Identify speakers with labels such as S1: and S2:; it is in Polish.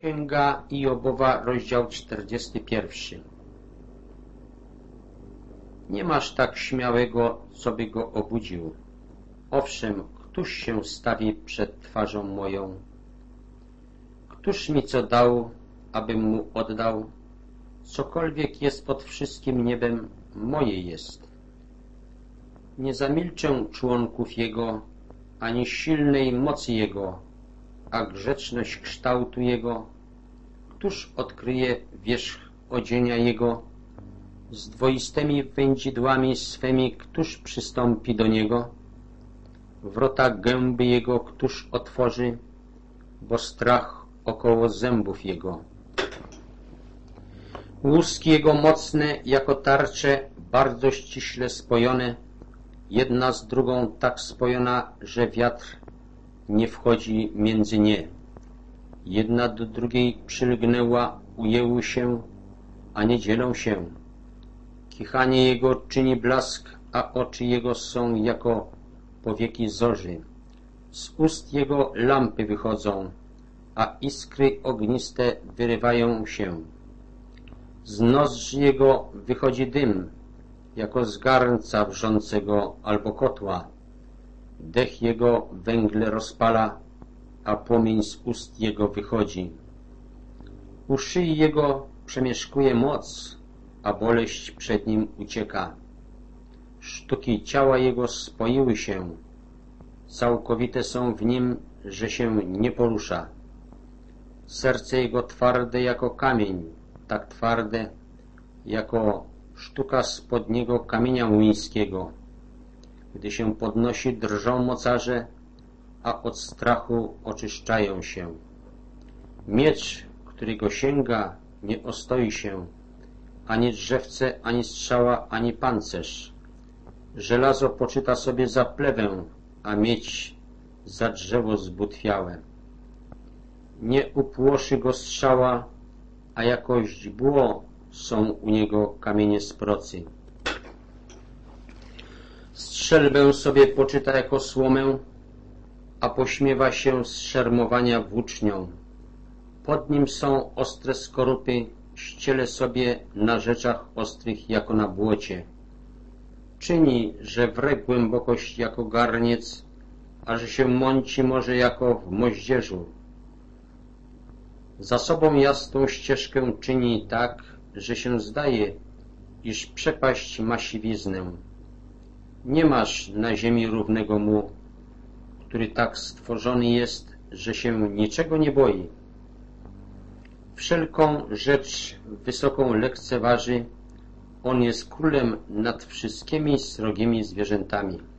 S1: Księga Iobowa, rozdział 41. Nie masz tak śmiałego, co by go obudził. Owszem, któż się stawi przed twarzą moją? Któż mi co dał, abym mu oddał? Cokolwiek jest pod wszystkim niebem, moje jest. Nie zamilczę członków Jego, ani silnej mocy Jego, a grzeczność kształtu Jego. Któż odkryje wierzch odzienia Jego? Z dwoistymi wędzidłami swymi któż przystąpi do Niego? Wrota gęby Jego któż otworzy, bo strach około zębów Jego. Łuski Jego mocne jako tarcze, bardzo ściśle spojone, jedna z drugą tak spojona, że wiatr nie wchodzi między nie. Jedna do drugiej przylgnęła, ujęły się, a nie dzielą się. Kichanie Jego czyni blask, a oczy Jego są jako powieki zorzy. Z ust Jego lampy wychodzą, a iskry ogniste wyrywają się. Z nozdrzy Jego wychodzi dym, jako z garnca wrzącego albo kotła. Dech Jego węgle rozpala, a płomień z ust Jego wychodzi. U szyi Jego przemieszkuje moc, a boleść przed Nim ucieka. Sztuki ciała Jego spoiły się, całkowite są w Nim, że się nie porusza. Serce Jego twarde jako kamień, tak twarde, jako sztuka spod niego kamienia młyńskiego. Gdy się podnosi, drżą mocarze, a od strachu oczyszczają się. Miecz, który go sięga, nie ostoi się, ani drzewce, ani strzała, ani pancerz. Żelazo poczyta sobie za plewę, a miedź za drzewo zbutwiałe. Nie upłoszy go strzała, a jako źdźbło są u niego kamienie z procy. Strzelbę sobie poczyta jako słomę, a pośmiewa się z szermowania włócznią. Pod nim są ostre skorupy, ściele sobie na rzeczach ostrych jako na błocie. Czyni, że wre głębokość jako garniec, a że się mąci może jako w moździerzu. Za sobą jasną ścieżkę czyni tak, że się zdaje, iż przepaść ma siwiznę. Nie masz na ziemi równego mu, który tak stworzony jest, że się niczego nie boi. Wszelką rzecz wysoką lekceważy, on jest królem nad wszystkimi srogimi zwierzętami.